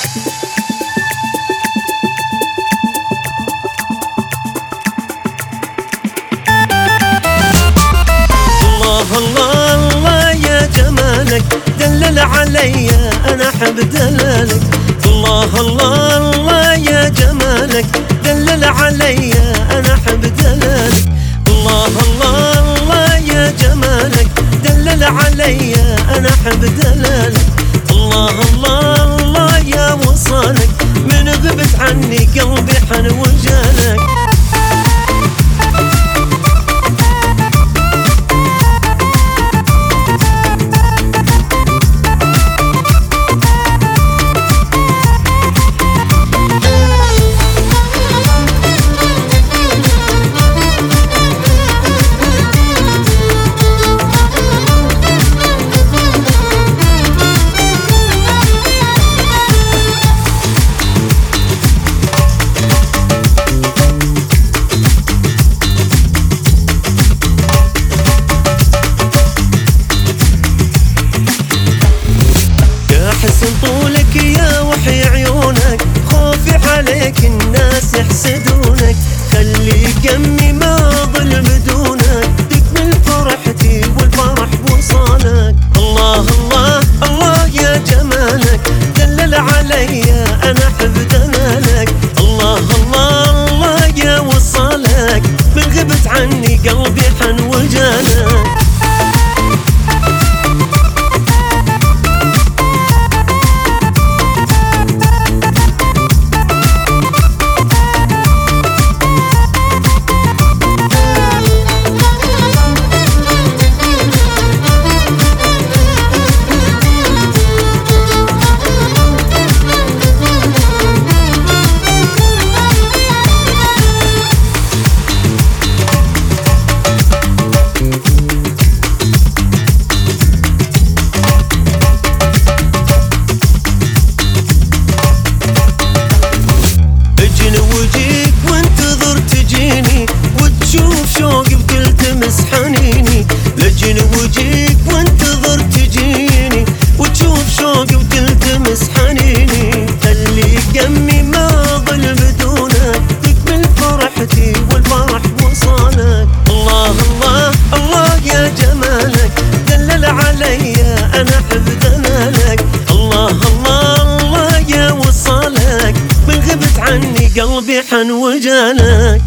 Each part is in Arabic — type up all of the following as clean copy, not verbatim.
الله الله يا جمالك دلل علي انا احب دلالك. الله الله الله يا جمالك دلل علي انا احب دلالك. الله الله الله يا جمالك دلل علي انا احب دلالك. الله الله الله يا وصالك من غبت عني قلبي حن وجالك. حسن طولك يا وحي عيونك خوفي عليك الناس يحسدونك. خليك يمي ما ظل بدونك تكمل فرحتي والفرح وصالك. الله الله الله يا جمالك دلل علي انا احب دلالك. الله الله الله يا وصالك من غبت عني قلبي حن وجالك. وجيك وانتظر تجيني وتشوف شوقي بتلتمس حنيني. لجن وجيك وانتظر تجيني وتشوف شوقي بتلتمس حنيني. خليك يمي ما ظل بدونك تكمل فرحتي والفرح وصالك. الله الله الله يا جمالك دلل علي انا احب دلالك. الله الله الله يا وصالك من غبت عني قلبي حن وجالك.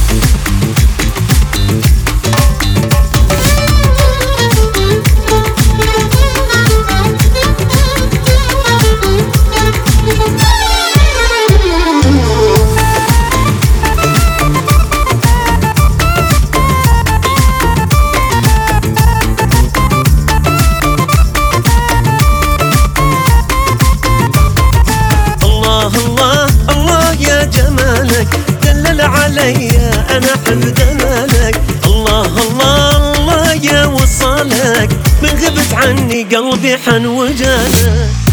الله الله يا جمالك دلل علي انا احب دلالك. الله الله الله يا وصالك من غبت عني قلبي حن وجالك.